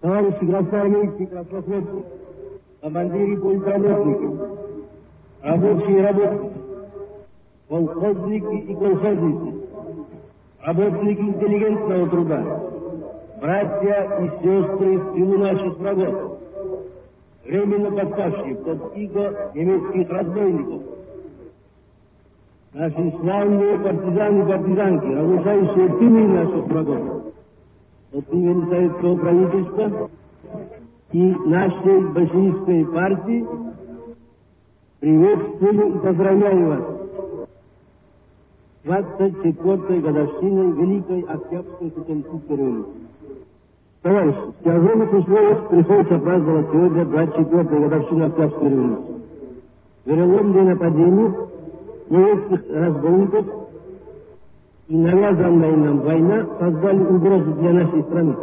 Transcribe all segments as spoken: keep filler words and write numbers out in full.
Товарищи красноармейцы, краснофлотцы, командиры политработники, рабочие и работники, колхозники и колхозницы, работники интеллигентного труда, братья и сестры в тылу наших врагов, временно подпавшие под иго немецких разбойников, наши славные партизаны и партизанки, разрушающие тылы наших врагов, от имени советского правительства и нашей большевистской партии приветствую и поздравляю вас с двадцать четвёртой годовщиной Великой Октябрьской социалистической революции. Товарищи, в тяжелых условиях приходится праздновать сегодня двадцать четвёртую годовщину Октябрьской революции. Вероломные нападения немецких разбойников и навязанная нам война создали угрозу для нашей страны.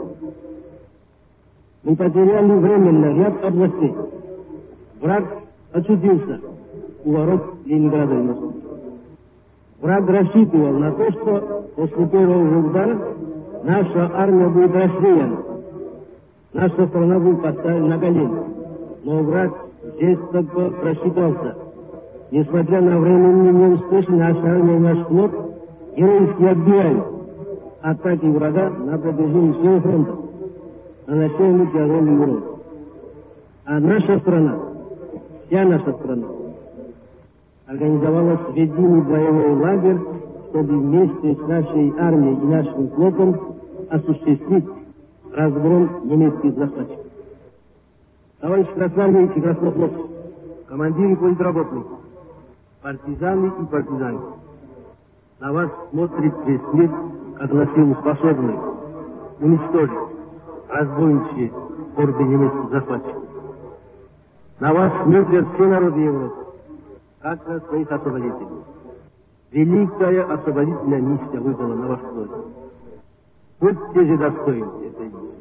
Мы потеряли временно ряд областей. Враг очутился у ворот Ленинграда и Москвы. Враг рассчитывал на то, что после первого же удара наша армия будет расстреляна. Наша страна будет поставлена на колени. Но враг жестоко просчитался. Несмотря на временный неуспех, наша армия и наш флот героически отбивают атаки врага на протяжении всего фронта, нанося ему тяжелый урон. А наша страна, вся наша страна, организовала средний боевой лагерь, чтобы вместе с нашей армией и нашим флотом осуществить разгром немецких захватчиков. Товарищи красноармейцы и краснофлотцы, командиры политработники, партизаны и партизанки, на вас смотрит весь мир, как на силу способную уничтожить разбойничьи орды немецких захватчиков. На вас смотрят все народы Европы, как на своих освободителей. Великая освободительная миссия выпала на вашу долю. Будьте же достойны этой миссии.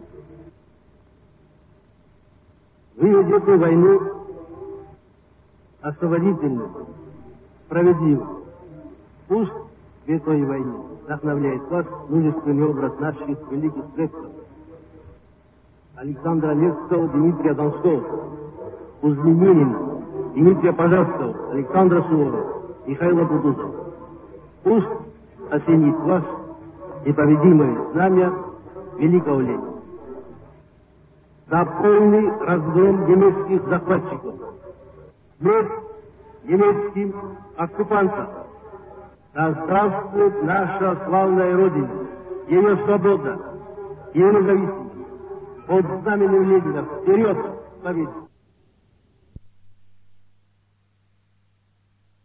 Вы ведете войну освободительную, справедливую. Пусть в этой войне вдохновляет вас мужественный образ наших великих предков. Александра Невского, Дмитрия Донского, Кузьминина, Дмитрия Пожарского, Александра Суворова, Михаила Кутузова. Пусть осенит вас непобедимое знамя великого Ленина. За полный разгром немецких захватчиков, смерть немецким оккупантам. Да здравствует наша славная Родина, ее свобода, ее независимость. Под знаменем Ленина вперед к победе!